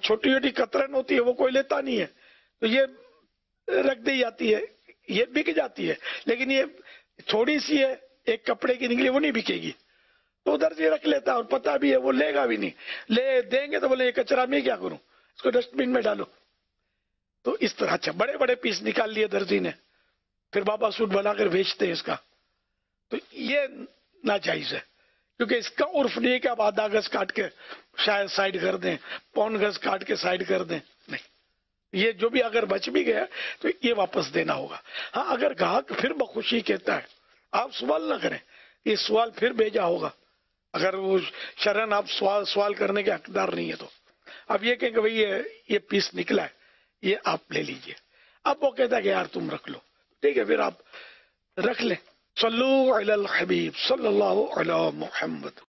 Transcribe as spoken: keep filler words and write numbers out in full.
छोटी छोटी कतरन होती है वो कोई लेता नहीं है, तो ये रख दी जाती है, ये बिक जाती है। लेकिन ये थोड़ी सी है, एक कपड़े की निकली, वो नहीं बिकेगी, तो उधर से रख लेता है और पता भी है वो लेगा भी नहीं। ले देंगे तो बोले ये कचरा मैं क्या करूं, इसको डस्टबिन में डालो। तो इस तरह अच्छा बड़े बड़े पीस निकाल लिए दर्जी ने, फिर बाबा सूट बनाकर बेचते हैं इसका, तो ये नाजायज है। क्योंकि इसका उर्फ नहीं है कि आप आधा गज काट के शायद साइड कर दें, पौन गज काट के साइड कर दें, नहीं, ये जो भी अगर बच भी गया तो ये वापस देना होगा। हाँ, अगर ग्राहक फिर बखुशी कहता है, आप सवाल ना करें, ये सवाल फिर भेजा होगा, अगर वो शरण आप सवाल सवाल करने के हकदार नहीं है तो अब ये कहेंगे भाई ये ये पीस निकला है, ये आप ले लीजिए। अब वो कहता है कि यार तुम रख लो, ठीक है, फिर आप रख लें। सल्लु अलल हबीब सल्लल्लाहु अलैहि मुहम्मद।